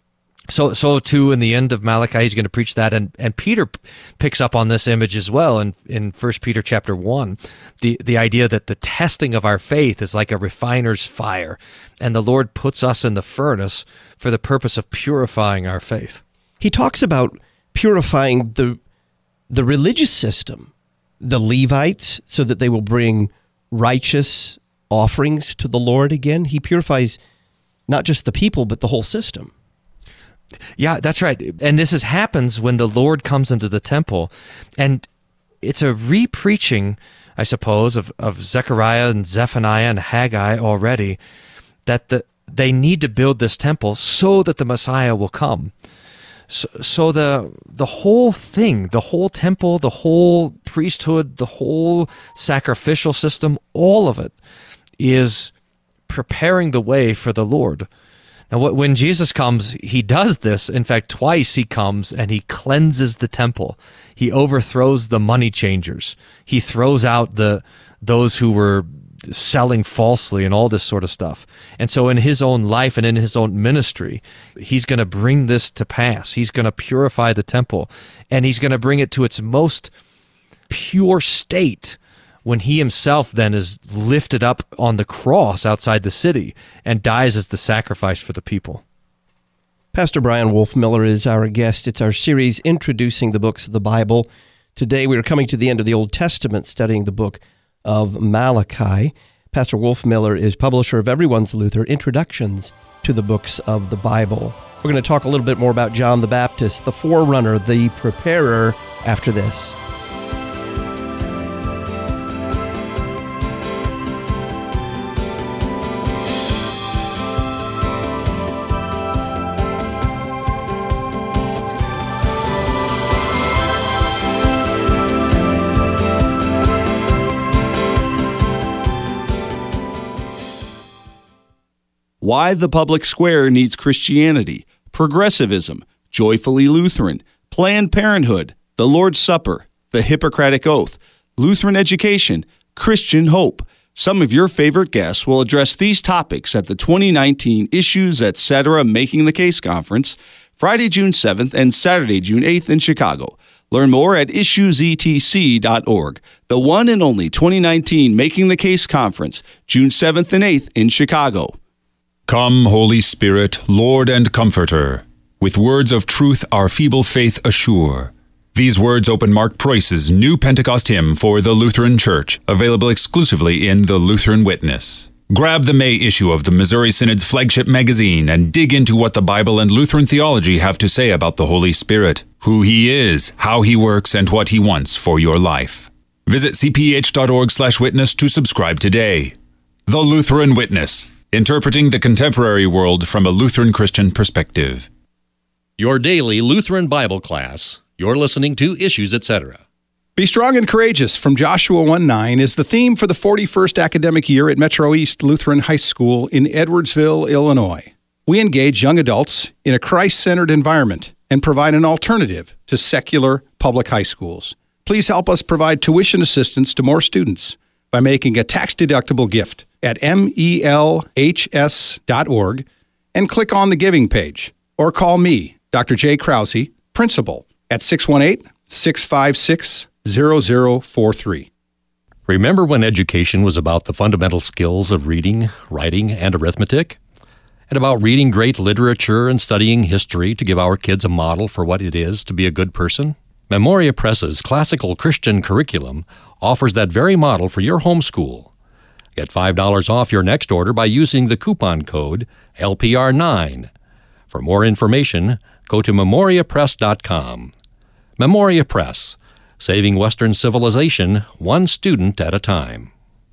So too, in the end of Malachi, he's going to preach that, and Peter picks up on this image as well in 1 Peter chapter 1, the idea that the testing of our faith is like a refiner's fire, and the Lord puts us in the furnace for the purpose of purifying our faith. He talks about purifying the religious system, the Levites, so that they will bring righteous offerings to the Lord again. He purifies not just the people, but the whole system. Yeah, that's right. And this happens when the Lord comes into the temple. And it's a re-preaching, I suppose, of Zechariah and Zephaniah and Haggai already, that they need to build this temple so that the Messiah will come. So the whole thing, the whole temple, the whole priesthood, the whole sacrificial system, all of it is preparing the way for the Lord. Now, when Jesus comes, he does this. In fact, twice he comes and he cleanses the temple. He overthrows the money changers. He throws out those who were selling falsely and all this sort of stuff. And so in his own life and in his own ministry, he's going to bring this to pass. He's going to purify the temple, and he's going to bring it to its most pure state when he himself then is lifted up on the cross outside the city and dies as the sacrifice for the people. Pastor Brian Wolfmueller is our guest. It's our series introducing the books of the Bible. Today we are coming to the end of the Old Testament, studying the book of Malachi. Pastor Wolfmueller is publisher of Everyone's Luther, Introductions to the Books of the Bible. We're going to talk a little bit more about John the Baptist, the forerunner, the preparer, after this. Why the Public Square Needs Christianity, Progressivism, Joyfully Lutheran, Planned Parenthood, the Lord's Supper, the Hippocratic Oath, Lutheran Education, Christian Hope. Some of your favorite guests will address these topics at the 2019 Issues Etc. Making the Case Conference, Friday, June 7th and Saturday, June 8th in Chicago. Learn more at issuesetc.org. The one and only 2019 Making the Case Conference, June 7th and 8th in Chicago. Come, Holy Spirit, Lord and Comforter, with words of truth our feeble faith assure. These words open Mark Preuss's new Pentecost hymn for the Lutheran Church, available exclusively in The Lutheran Witness. Grab the May issue of the Missouri Synod's flagship magazine and dig into what the Bible and Lutheran theology have to say about the Holy Spirit, who He is, how He works, and what He wants for your life. Visit cph.org/witness to subscribe today. The Lutheran Witness, interpreting the contemporary world from a Lutheran Christian perspective. Your daily Lutheran Bible class. You're listening to Issues Etc. Be Strong and Courageous from Joshua 1:9 is the theme for the 41st academic year at Metro East Lutheran High School in Edwardsville, Illinois. We engage young adults in a Christ-centered environment and provide an alternative to secular public high schools. Please help us provide tuition assistance to more students by making a tax-deductible gift at melhs.org and click on the giving page, or call me, Dr. Jay Krause, principal, at 618-656-0043. Remember when education was about the fundamental skills of reading, writing, and arithmetic? And about reading great literature and studying history to give our kids a model for what it is to be a good person? Memoria Press's classical Christian curriculum offers that very model for your homeschool. Get $5 off your next order by using the coupon code LPR9. For more information, go to memoriapress.com. Memoria Press, saving Western civilization one student at a time.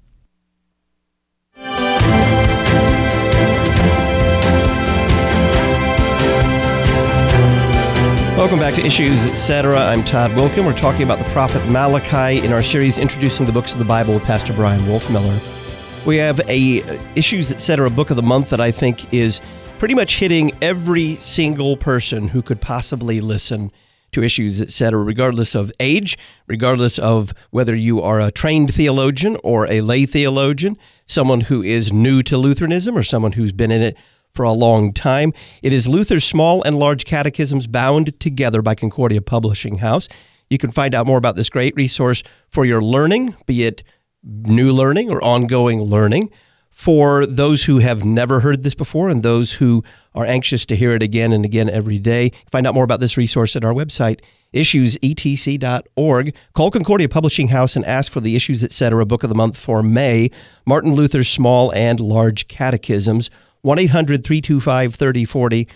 Welcome back to Issues Etc. I'm Todd Wilkin. We're talking about the prophet Malachi in our series Introducing the Books of the Bible with Pastor Brian Wolfmueller. We have a Issues Etc. book of the month that I think is pretty much hitting every single person who could possibly listen to Issues Etc., regardless of age, regardless of whether you are a trained theologian or a lay theologian, someone who is new to Lutheranism or someone who's been in it for a long time. It is Luther's Small and Large Catechisms bound together by Concordia Publishing House. You can find out more about this great resource for your learning, be it new learning or ongoing learning, for those who have never heard this before and those who are anxious to hear it again and again every day. Find out more about this resource at our website, issuesetc.org. Call Concordia Publishing House and ask for the Issues Etc. Book of the Month for May, Martin Luther's Small and Large Catechisms, 1-800-325-3040,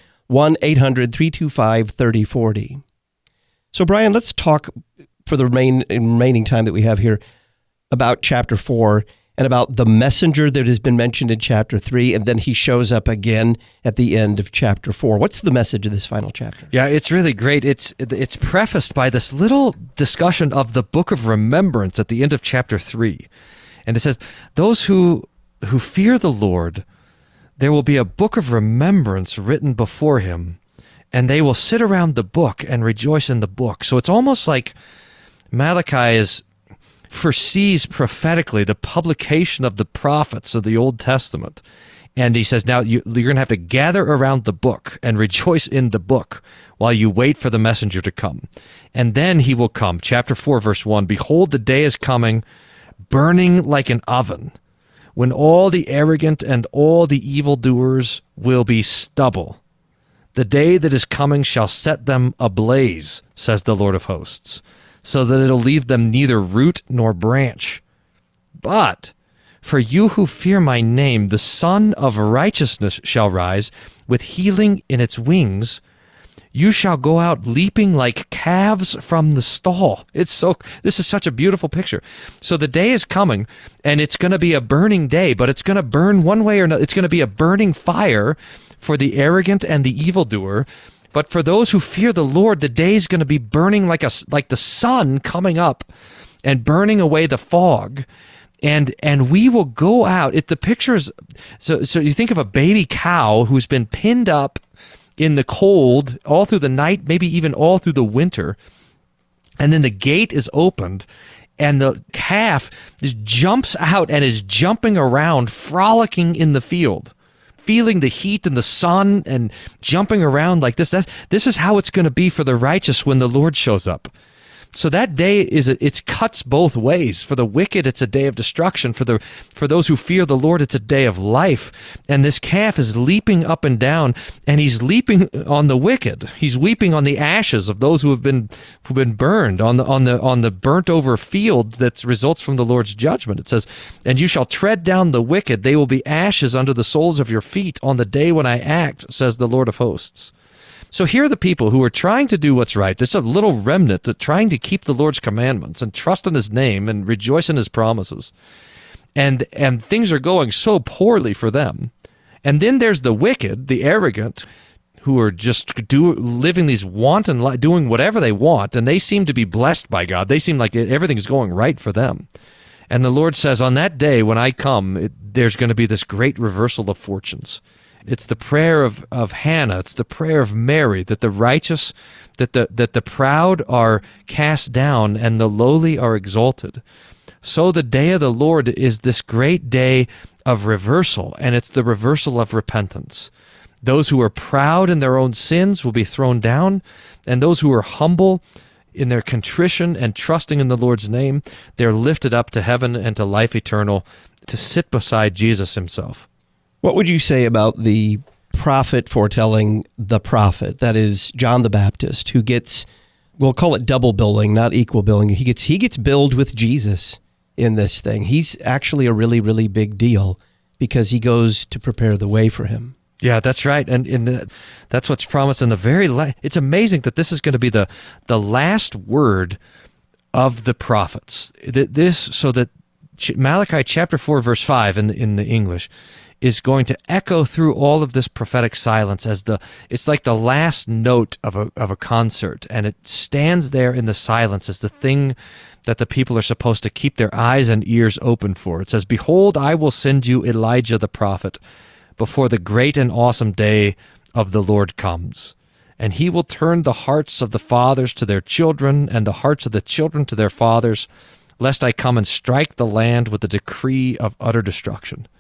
1-800-325-3040. So, Brian, let's talk for the remaining time that we have here about chapter 4 and about the messenger that has been mentioned in chapter 3, and then he shows up again at the end of chapter 4. What's the message of this final chapter? Yeah, it's really great. It's prefaced by this little discussion of the book of remembrance at the end of chapter 3. And it says, those who fear the Lord, there will be a book of remembrance written before him, and they will sit around the book and rejoice in the book. So it's almost like Malachi foresees prophetically the publication of the prophets of the Old Testament. And he says, now you're going to have to gather around the book and rejoice in the book while you wait for the messenger to come. And then he will come. Chapter 4, verse 1, behold, the day is coming, burning like an oven, when all the arrogant and all the evildoers will be stubble. The day that is coming shall set them ablaze, says the Lord of hosts, so that it'll leave them neither root nor branch. But for you who fear my name, the Son of Righteousness shall rise with healing in its wings. You shall go out leaping like calves from the stall. This is such a beautiful picture. So the day is coming, and it's going to be a burning day, but it's going to burn one way or another. It's going to be a burning fire for the arrogant and the evildoer. But for those who fear the Lord, the day is going to be burning like the sun coming up and burning away the fog. And we will go out. The pictures. So you think of a baby cow who's been pinned up in the cold all through the night, maybe even all through the winter. And then the gate is opened and the calf just jumps out and is jumping around, frolicking in the field, feeling the heat and the sun and jumping around like this. This is how it's going to be for the righteous when the Lord shows up. So that day it cuts both ways. For the wicked, it's a day of destruction. For those who fear the Lord, it's a day of life. And this calf is leaping up and down, and he's leaping on the wicked. He's weeping on the ashes of those who've been burned on the burnt over field that results from the Lord's judgment. It says, "And you shall tread down the wicked; they will be ashes under the soles of your feet on the day when I act," says the Lord of hosts. So here are the people who are trying to do what's right. There's a little remnant that trying to keep the Lord's commandments and trust in his name and rejoice in his promises. And things are going so poorly for them. And then there's the wicked, the arrogant, who are just living these wanton lives, doing whatever they want, and they seem to be blessed by God. They seem like everything's going right for them. And the Lord says, on that day when I come, there's going to be this great reversal of fortunes. It's the prayer of Hannah. It's the prayer of Mary that the righteous, that the proud are cast down and the lowly are exalted. So the day of the Lord is this great day of reversal, and it's the reversal of repentance. Those who are proud in their own sins will be thrown down, and those who are humble in their contrition and trusting in the Lord's name, they're lifted up to heaven and to life eternal to sit beside Jesus himself. What would you say about the prophet foretelling the prophet? That is John the Baptist, who gets, we'll call it double billing, not equal billing. He gets billed with Jesus in this thing. He's actually a really, really big deal because he goes to prepare the way for him. Yeah, that's right. And that's what's promised in the very it's amazing that this is going to be the last word of the prophets. So that Malachi chapter 4, verse 5 in the English is going to echo through all of this prophetic silence it's like the last note of a concert, and it stands there in the silence as the thing that the people are supposed to keep their eyes and ears open for. It says, "Behold, I will send you Elijah the prophet before the great and awesome day of the Lord comes. And he will turn the hearts of the fathers to their children and the hearts of the children to their fathers, lest I come and strike the land with a decree of utter destruction."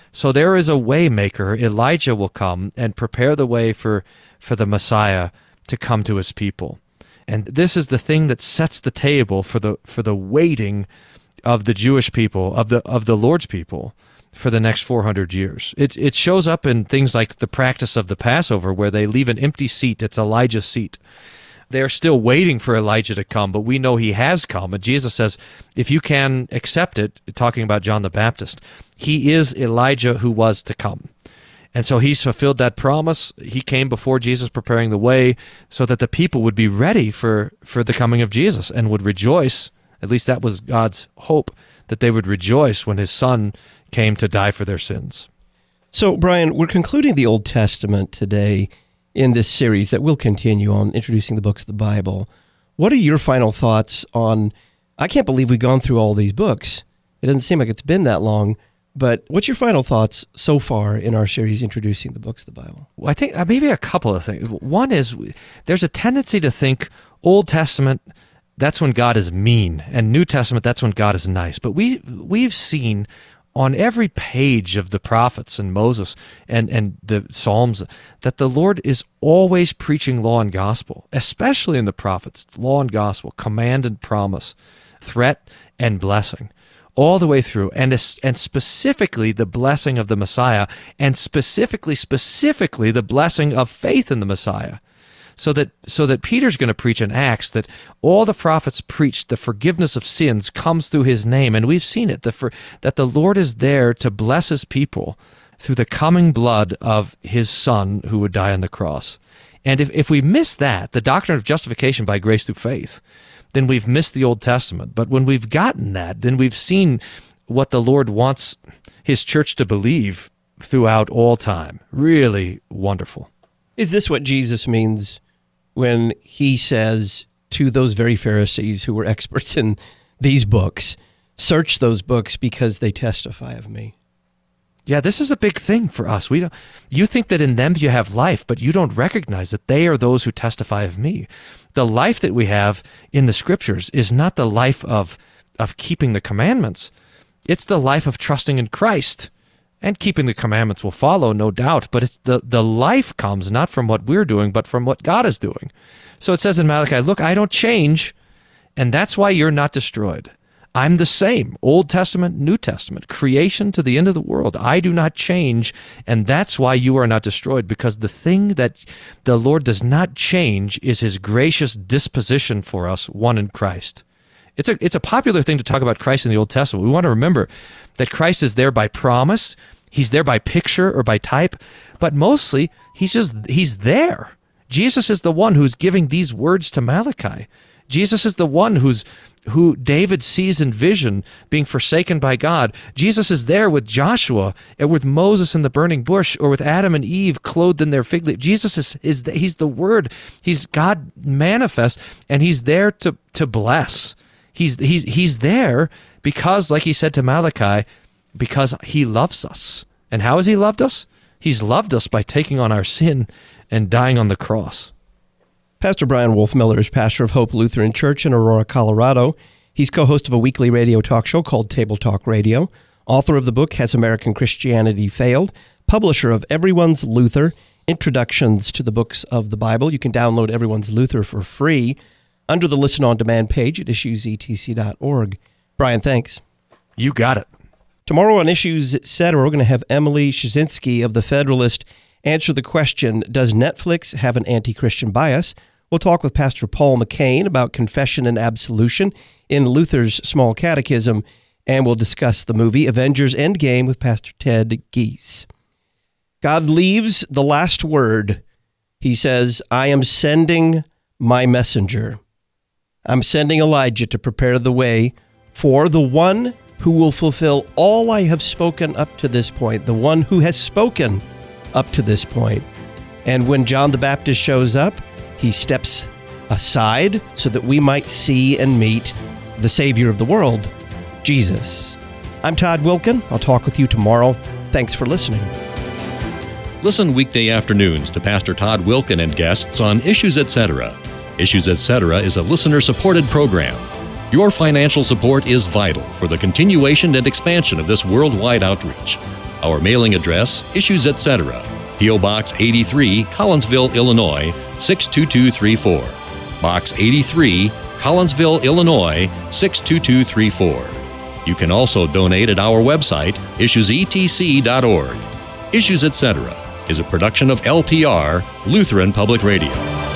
So there is a way maker. Elijah will come and prepare the way for the Messiah to come to his people. And this is the thing that sets the table for the waiting of the Jewish people, of the Lord's people, for the next 400 years. It shows up in things like the practice of the Passover, where they leave an empty seat. It's Elijah's seat. They're still waiting for Elijah to come, but we know he has come. And Jesus says, if you can accept it, talking about John the Baptist, he is Elijah who was to come. And so he's fulfilled that promise. He came before Jesus, preparing the way so that the people would be ready for the coming of Jesus and would rejoice. At least that was God's hope, that they would rejoice when his Son came to die for their sins. So, Brian, we're concluding the Old Testament today in this series that will continue on introducing the books of the Bible. What are your final thoughts on, I can't believe we've gone through all these books. It doesn't seem like it's been that long, but what's your final thoughts so far in our series introducing the books of the Bible? Well, I think maybe a couple of things. One is there's a tendency to think Old Testament, that's when God is mean, and New Testament, that's when God is nice. But we've seen on every page of the prophets and Moses and the Psalms that the Lord is always preaching law and gospel, especially in the prophets, law and gospel, command and promise, threat and blessing, all the way through, and specifically the blessing of the Messiah, and specifically the blessing of faith in the Messiah. So that Peter's going to preach in Acts that all the prophets preached the forgiveness of sins comes through his name, and we've seen it, that the Lord is there to bless his people through the coming blood of his Son who would die on the cross. And if we miss that, the doctrine of justification by grace through faith, then we've missed the Old Testament. But when we've gotten that, then we've seen what the Lord wants his church to believe throughout all time. Really wonderful. Is this what Jesus means when he says to those very Pharisees who were experts in these books, search those books because they testify of me? Yeah, this is a big thing for us. You think that in them you have life, but you don't recognize that they are those who testify of me. The life that we have in the Scriptures is not the life of keeping the commandments. It's the life of trusting in Christ. And keeping the commandments will follow, no doubt, but it's the life comes not from what we're doing, but from what God is doing. So it says in Malachi, look, I don't change, and that's why you're not destroyed. I'm the same, Old Testament, New Testament, creation to the end of the world. I do not change, and that's why you are not destroyed, because the thing that the Lord does not change is his gracious disposition for us, one in Christ. It's a popular thing to talk about Christ in the Old Testament. We want to remember that Christ is there by promise, he's there by picture or by type, but mostly he's there. Jesus is the one who's giving these words to Malachi. Jesus is the one who David sees in vision being forsaken by God. Jesus is there with Joshua and with Moses in the burning bush, or with Adam and Eve clothed in their fig leaf. Jesus he's the Word. He's God manifest, and he's there to bless. He's there because, like he said to Malachi, because he loves us. And how has he loved us? He's loved us by taking on our sin and dying on the cross. Pastor Brian Wolfmueller is pastor of Hope Lutheran Church in Aurora, Colorado. He's co-host of a weekly radio talk show called Table Talk Radio, author of the book Has American Christianity Failed?, publisher of Everyone's Luther, Introductions to the Books of the Bible. You can download Everyone's Luther for free under the Listen On Demand page at issuesetc.org. Brian, thanks. You got it. Tomorrow on Issues Etc., we're going to have Emily Shazinski of The Federalist answer the question, does Netflix have an anti-Christian bias? We'll talk with Pastor Paul McCain about confession and absolution in Luther's Small Catechism, and we'll discuss the movie Avengers Endgame with Pastor Ted Gies. God leaves the last word. He says, I am sending my messenger. I'm sending Elijah to prepare the way for the one who will fulfill all I have spoken up to this point, the one who has spoken up to this point. And when John the Baptist shows up, he steps aside so that we might see and meet the Savior of the world, Jesus. I'm Todd Wilken. I'll talk with you tomorrow. Thanks for listening. Listen weekday afternoons to Pastor Todd Wilken and guests on Issues Etc. Issues Etc. is a listener-supported program. Your financial support is vital for the continuation and expansion of this worldwide outreach. Our mailing address, Issues Etc., P.O. Box 83, Collinsville, Illinois, 62234. Box 83, Collinsville, Illinois, 62234. You can also donate at our website, issuesetc.org. Issues Etc. is a production of LPR, Lutheran Public Radio.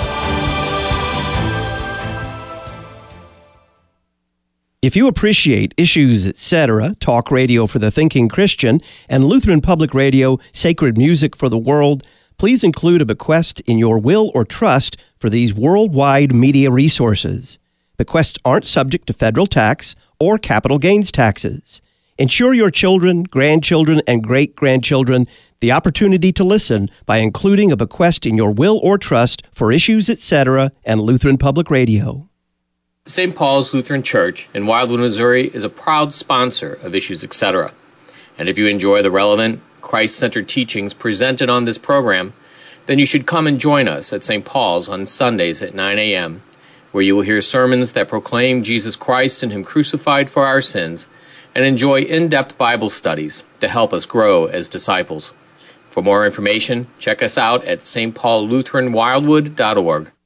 If you appreciate Issues Etc., talk radio for the thinking Christian, and Lutheran Public Radio, sacred music for the world, please include a bequest in your will or trust for these worldwide media resources. Bequests aren't subject to federal tax or capital gains taxes. Ensure your children, grandchildren, and great-grandchildren the opportunity to listen by including a bequest in your will or trust for Issues Etc. and Lutheran Public Radio. St. Paul's Lutheran Church in Wildwood, Missouri is a proud sponsor of Issues Etc. And if you enjoy the relevant, Christ-centered teachings presented on this program, then you should come and join us at St. Paul's on Sundays at 9 a.m., where you will hear sermons that proclaim Jesus Christ and Him crucified for our sins, and enjoy in-depth Bible studies to help us grow as disciples. For more information, check us out at stpaullutheranwildwood.org.